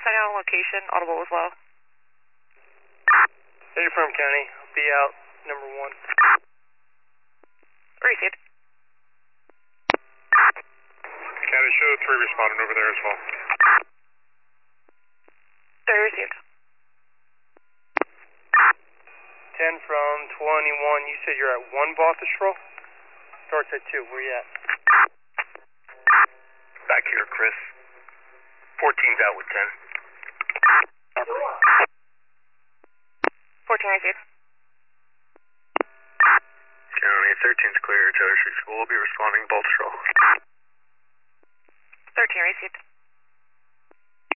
depending on location, audible as well. Affirm County, be out, number 1. Received. County show 3 responding over there as well. 3 received. 10 from 21, you said you're at 1 Botha Stroll? Starts at 2, where you at? Back here, Chris. 14's out with 10. 14 received. County 13's clear, Charter 6 will be responding, Botha Stroll. 13 received.